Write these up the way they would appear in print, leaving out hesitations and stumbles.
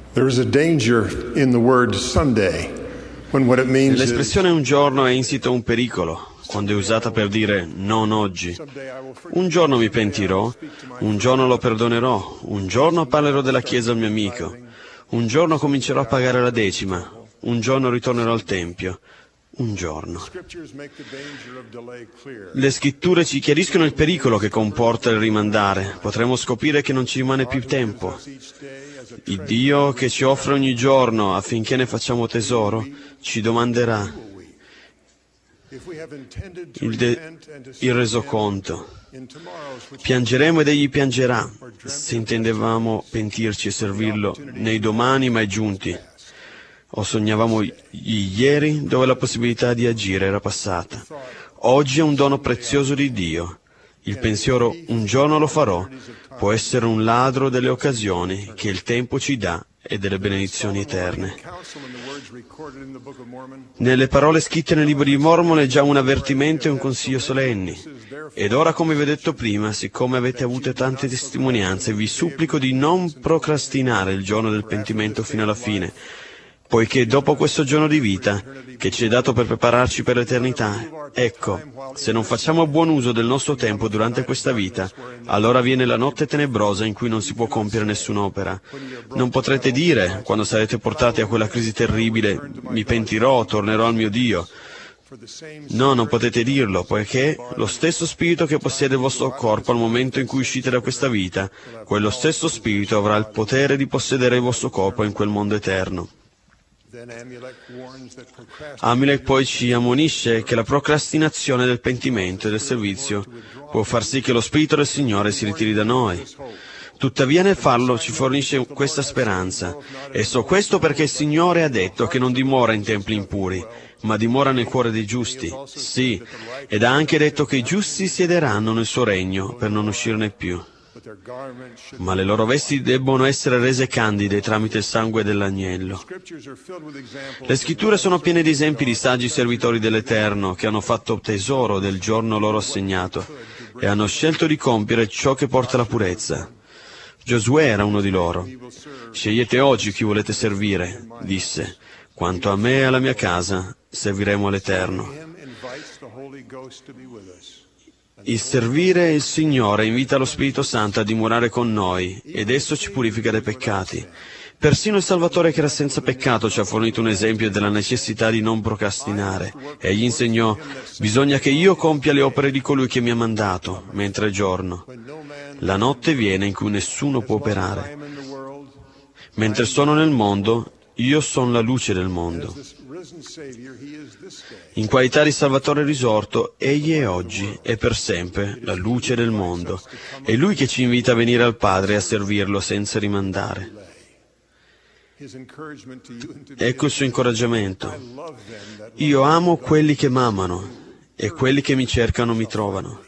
There is a danger in the word Sunday when what it means is Nell'espressione un giorno è insito un pericolo, quando è usata per dire non oggi. Un giorno mi pentirò, un giorno lo perdonerò, un giorno parlerò della Chiesa al mio amico, un giorno comincerò a pagare la decima, un giorno ritornerò al Tempio. Un giorno. Le scritture ci chiariscono il pericolo che comporta il rimandare. Potremo scoprire che non ci rimane più tempo. Il Dio che ci offre ogni giorno affinché ne facciamo tesoro ci domanderà il resoconto. Piangeremo ed egli piangerà se intendevamo pentirci e servirlo nei domani mai giunti. O sognavamo ieri dove la possibilità di agire era passata. Oggi è un dono prezioso di Dio. Il pensiero un giorno lo farò può essere un ladro delle occasioni che il tempo ci dà e delle benedizioni eterne. Nelle parole scritte nel libro di Mormone è già un avvertimento e un consiglio solenni. Ed ora, come vi ho detto prima, siccome avete avuto tante testimonianze, vi supplico di non procrastinare il giorno del pentimento fino alla fine, poiché dopo questo giorno di vita, che ci è dato per prepararci per l'eternità, ecco, se non facciamo buon uso del nostro tempo durante questa vita, allora viene la notte tenebrosa in cui non si può compiere nessun'opera. Non potrete dire, quando sarete portati a quella crisi terribile, mi pentirò, tornerò al mio Dio. No, non potete dirlo, poiché lo stesso spirito che possiede il vostro corpo al momento in cui uscite da questa vita, quello stesso spirito avrà il potere di possedere il vostro corpo in quel mondo eterno. Amilek poi ci ammonisce che la procrastinazione del pentimento e del servizio può far sì che lo Spirito del Signore si ritiri da noi. Tuttavia nel farlo ci fornisce questa speranza. E so questo perché il Signore ha detto che non dimora in templi impuri, ma dimora nel cuore dei giusti. Sì, ed ha anche detto che i giusti siederanno nel suo regno per non uscirne più. Ma le loro vesti debbono essere rese candide tramite il sangue dell'agnello. Le scritture sono piene di esempi di saggi servitori dell'Eterno che hanno fatto tesoro del giorno loro assegnato e hanno scelto di compiere ciò che porta alla purezza. Giosuè era uno di loro. Scegliete oggi chi volete servire, disse. Quanto a me e alla mia casa, serviremo all'Eterno. Il servire il Signore invita lo Spirito Santo a dimorare con noi ed esso ci purifica dai peccati. Persino il Salvatore che era senza peccato ci ha fornito un esempio della necessità di non procrastinare. Egli insegnò, bisogna che io compia le opere di colui che mi ha mandato, mentre è giorno. La notte viene in cui nessuno può operare. Mentre sono nel mondo, io sono la luce del mondo. In qualità di Salvatore risorto, Egli è oggi e per sempre la luce del mondo. È Lui che ci invita a venire al Padre e a servirlo senza rimandare. Ecco il suo incoraggiamento. Io amo quelli che m'amano e quelli che mi cercano mi trovano.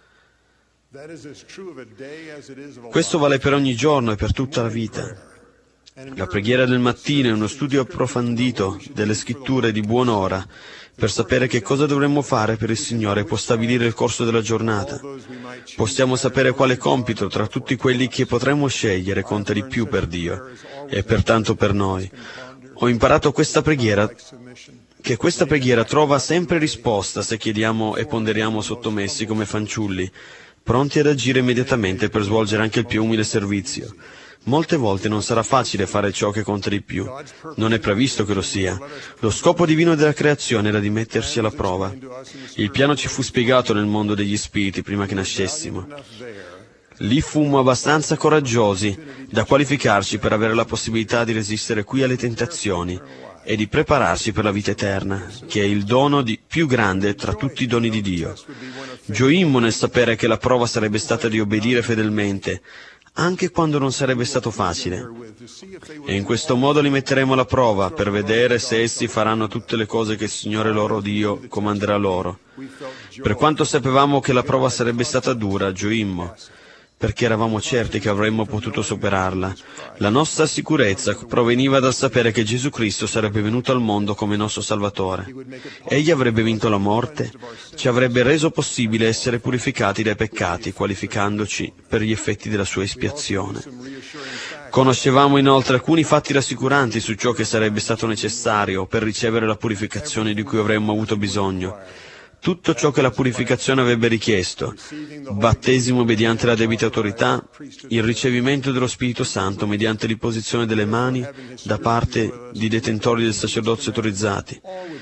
Questo vale per ogni giorno e per tutta la vita. La preghiera del mattino è uno studio approfondito delle scritture di buon'ora per sapere che cosa dovremmo fare per il Signore e può stabilire il corso della giornata. Possiamo sapere quale compito tra tutti quelli che potremmo scegliere conta di più per Dio e pertanto per noi. Ho imparato che questa preghiera trova sempre risposta se chiediamo e ponderiamo sottomessi come fanciulli, pronti ad agire immediatamente per svolgere anche il più umile servizio. Molte volte non sarà facile fare ciò che conta di più. Non è previsto che lo sia. Lo scopo divino della creazione era di metterci alla prova. Il piano ci fu spiegato nel mondo degli spiriti prima che nascessimo. Lì fummo abbastanza coraggiosi da qualificarci per avere la possibilità di resistere qui alle tentazioni e di prepararci per la vita eterna, che è il dono più grande tra tutti i doni di Dio. Gioimmo nel sapere che la prova sarebbe stata di obbedire fedelmente, anche quando non sarebbe stato facile. E in questo modo li metteremo alla prova per vedere se essi faranno tutte le cose che il Signore loro Dio comanderà loro. Per quanto sapevamo che la prova sarebbe stata dura, gioimmo, perché eravamo certi che avremmo potuto superarla. La nostra sicurezza proveniva dal sapere che Gesù Cristo sarebbe venuto al mondo come nostro Salvatore. Egli avrebbe vinto la morte, ci avrebbe reso possibile essere purificati dai peccati, qualificandoci per gli effetti della sua espiazione. Conoscevamo inoltre alcuni fatti rassicuranti su ciò che sarebbe stato necessario per ricevere la purificazione di cui avremmo avuto bisogno. Tutto ciò che la purificazione avrebbe richiesto: battesimo mediante la debita autorità, il ricevimento dello Spirito Santo mediante l'imposizione delle mani da parte di detentori del sacerdozio autorizzati.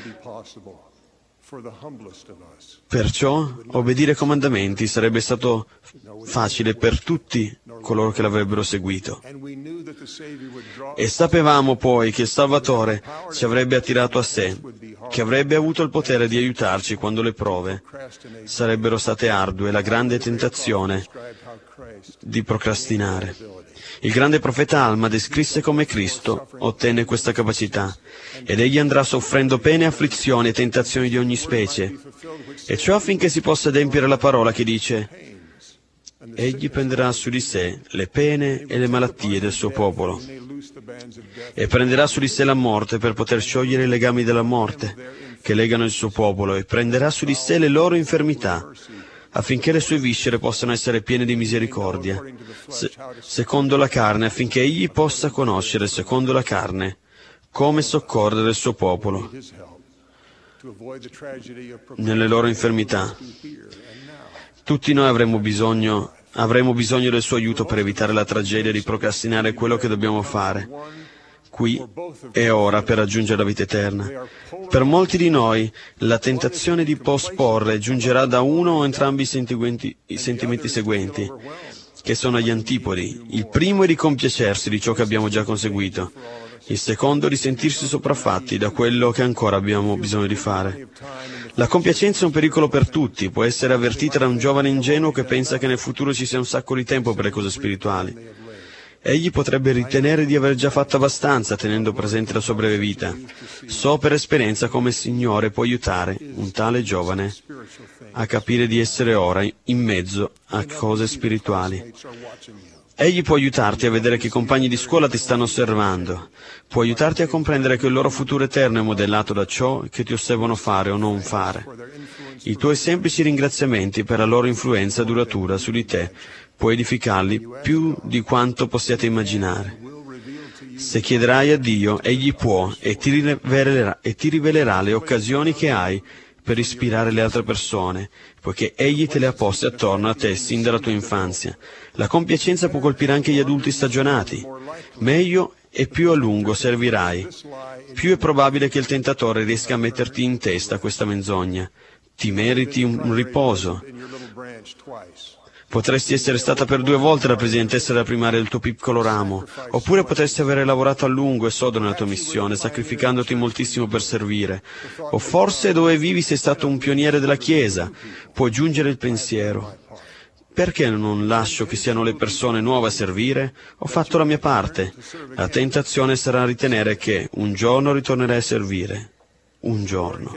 Perciò obbedire ai comandamenti sarebbe stato facile per tutti coloro che l'avrebbero seguito. E sapevamo poi che il Salvatore ci avrebbe attirato a sé, che avrebbe avuto il potere di aiutarci quando le prove sarebbero state ardue, la grande tentazione di procrastinare. Il grande profeta Alma descrisse come Cristo ottenne questa capacità, ed egli andrà soffrendo pene, afflizioni e tentazioni di ogni specie, e ciò affinché si possa adempiere la parola che dice: egli prenderà su di sé le pene e le malattie del suo popolo, e prenderà su di sé la morte per poter sciogliere i legami della morte che legano il suo popolo, e prenderà su di sé le loro infermità, affinché le sue viscere possano essere piene di misericordia, secondo la carne, affinché egli possa conoscere, secondo la carne, come soccorrere il suo popolo nelle loro infermità. Tutti noi avremo bisogno del suo aiuto per evitare la tragedia di procrastinare quello che dobbiamo fare qui e ora per raggiungere la vita eterna. Per molti di noi la tentazione di posporre giungerà da uno o entrambi i sentimenti seguenti, che sono gli antipodi. Il primo è di compiacersi di ciò che abbiamo già conseguito, il secondo di sentirsi sopraffatti da quello che ancora abbiamo bisogno di fare. La compiacenza è un pericolo per tutti, può essere avvertita da un giovane ingenuo che pensa che nel futuro ci sia un sacco di tempo per le cose spirituali. Egli potrebbe ritenere di aver già fatto abbastanza, tenendo presente la sua breve vita. So per esperienza come il Signore può aiutare un tale giovane a capire di essere ora in mezzo a cose spirituali. Egli può aiutarti a vedere che i compagni di scuola ti stanno osservando, può aiutarti a comprendere che il loro futuro eterno è modellato da ciò che ti osservano fare o non fare. I tuoi semplici ringraziamenti per la loro influenza duratura su di te puoi edificarli più di quanto possiate immaginare. Se chiederai a Dio, Egli può e ti rivelerà le occasioni che hai per ispirare le altre persone, poiché Egli te le ha poste attorno a te sin dalla tua infanzia. La compiacenza può colpire anche gli adulti stagionati. Meglio e più a lungo servirai, più è probabile che il tentatore riesca a metterti in testa questa menzogna. Ti meriti un riposo. Potresti essere stata per 2 volte la presidentessa della primaria del tuo piccolo ramo, oppure potresti avere lavorato a lungo e sodo nella tua missione, sacrificandoti moltissimo per servire. O forse dove vivi sei stato un pioniere della Chiesa. Può giungere il pensiero: perché non lascio che siano le persone nuove a servire? Ho fatto la mia parte. La tentazione sarà ritenere che un giorno ritornerai a servire. Un giorno.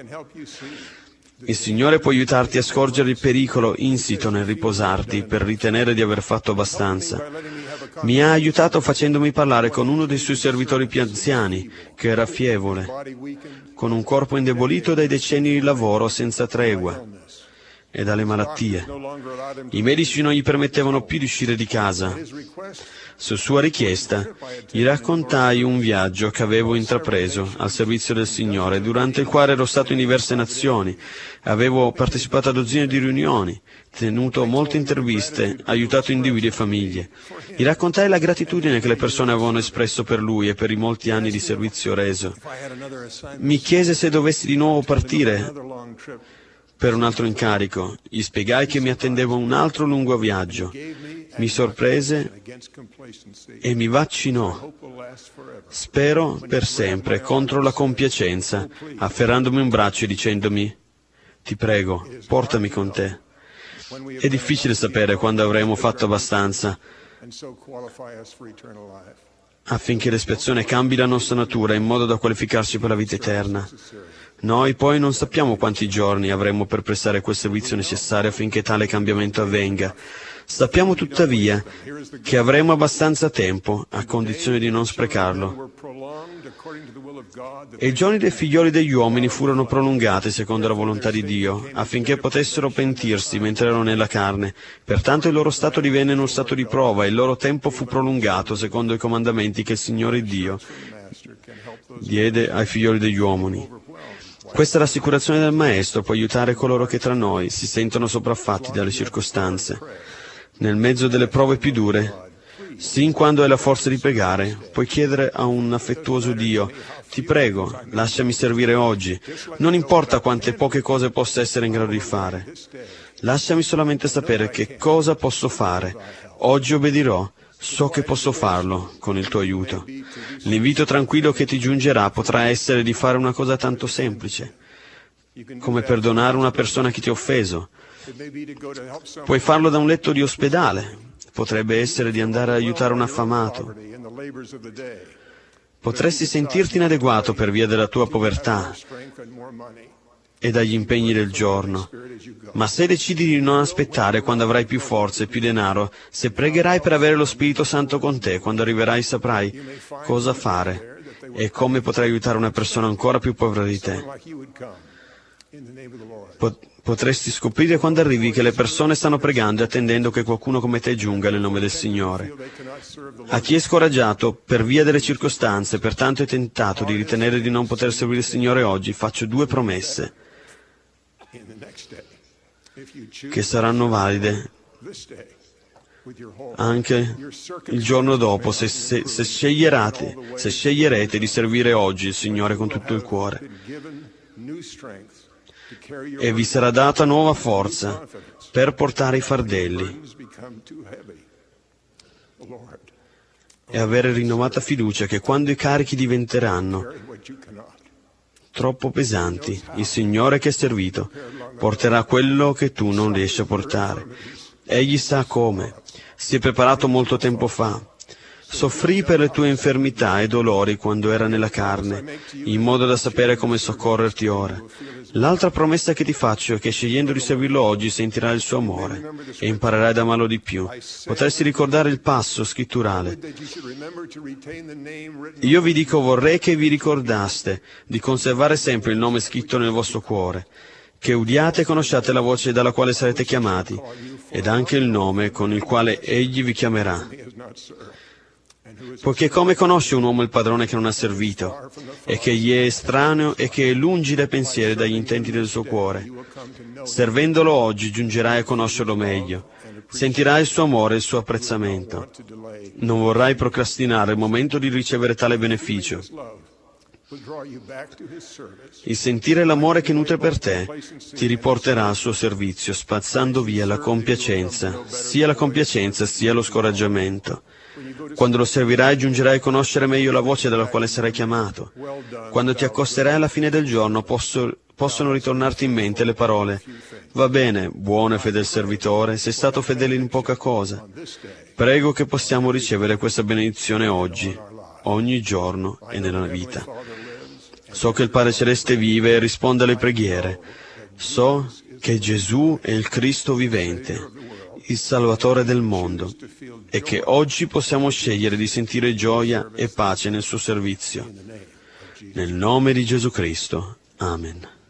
Il Signore può aiutarti a scorgere il pericolo insito nel riposarti per ritenere di aver fatto abbastanza. Mi ha aiutato facendomi parlare con uno dei suoi servitori più anziani, che era fievole, con un corpo indebolito dai decenni di lavoro senza tregua e dalle malattie. I medici non gli permettevano più di uscire di casa. Su sua richiesta, gli raccontai un viaggio che avevo intrapreso al servizio del Signore, durante il quale ero stato in diverse nazioni. Avevo partecipato a dozzine di riunioni, tenuto molte interviste, aiutato individui e famiglie. Gli raccontai la gratitudine che le persone avevano espresso per lui e per i molti anni di servizio reso. Mi chiese se dovessi di nuovo partire per un altro incarico. Gli spiegai che mi attendeva un altro lungo viaggio. Mi sorprese e mi vaccinò. Spero per sempre contro la compiacenza, afferrandomi un braccio e dicendomi: ti prego, portami con te. È difficile sapere quando avremo fatto abbastanza affinché l'espiazione cambi la nostra natura in modo da qualificarci per la vita eterna. Noi poi non sappiamo quanti giorni avremo per prestare quel servizio necessario affinché tale cambiamento avvenga. Sappiamo tuttavia che avremo abbastanza tempo, a condizione di non sprecarlo. E i giorni dei figlioli degli uomini furono prolungati secondo la volontà di Dio, affinché potessero pentirsi mentre erano nella carne. Pertanto il loro stato divenne uno stato di prova, e il loro tempo fu prolungato secondo i comandamenti che il Signore Dio diede ai figlioli degli uomini. Questa rassicurazione del Maestro può aiutare coloro che tra noi si sentono sopraffatti dalle circostanze. Nel mezzo delle prove più dure, sin quando hai la forza di pregare, puoi chiedere a un affettuoso Dio: ti prego, lasciami servire oggi. Non importa quante poche cose possa essere in grado di fare. Lasciami solamente sapere che cosa posso fare. Oggi obbedirò. So che posso farlo con il tuo aiuto. L'invito tranquillo che ti giungerà potrà essere di fare una cosa tanto semplice, come perdonare una persona che ti ha offeso. Puoi farlo da un letto di ospedale. Potrebbe essere di andare ad aiutare un affamato. Potresti sentirti inadeguato per via della tua povertà e dagli impegni del giorno. Ma se decidi di non aspettare quando avrai più forza e più denaro, se pregherai per avere lo Spirito Santo con te, quando arriverai saprai cosa fare e come potrai aiutare una persona ancora più povera di te. Potresti scoprire quando arrivi che le persone stanno pregando e attendendo che qualcuno come te giunga nel nome del Signore. A chi è scoraggiato per via delle circostanze, pertanto è tentato di ritenere di non poter servire il Signore oggi, faccio 2 promesse che saranno valide anche il giorno dopo, se sceglierete di servire oggi il Signore con tutto il cuore. E vi sarà data nuova forza per portare i fardelli e avere rinnovata fiducia che quando i carichi diventeranno troppo pesanti, il Signore che è servito porterà quello che tu non riesci a portare. Egli sa come. Si è preparato molto tempo fa. Soffrì per le tue infermità e dolori quando era nella carne, in modo da sapere come soccorrerti ora. L'altra promessa che ti faccio è che scegliendo di servirlo oggi sentirai il suo amore e imparerai ad amarlo di più. Potresti ricordare il passo scritturale. Io vi dico, vorrei che vi ricordaste di conservare sempre il nome scritto nel vostro cuore, che udiate e conosciate la voce dalla quale sarete chiamati, ed anche il nome con il quale Egli vi chiamerà. Poiché come conosce un uomo il padrone che non ha servito, e che gli è estraneo e che è lungi dai pensieri e dagli intenti del suo cuore? Servendolo oggi giungerai a conoscerlo meglio, sentirai il suo amore e il suo apprezzamento. Non vorrai procrastinare il momento di ricevere tale beneficio. Il sentire l'amore che nutre per te ti riporterà al suo servizio, spazzando via la compiacenza sia lo scoraggiamento. Quando lo servirai giungerai a conoscere meglio la voce dalla quale sarai chiamato. Quando ti accosterai alla fine del giorno possono ritornarti in mente le parole: va bene, buono e fedel servitore, sei stato fedele in poca cosa. Prego che possiamo ricevere questa benedizione oggi, ogni giorno e nella vita. So che il Padre Celeste vive e risponde alle preghiere. So che Gesù è il Cristo vivente, il Salvatore del mondo, e che oggi possiamo scegliere di sentire gioia e pace nel suo servizio. Nel nome di Gesù Cristo. Amen.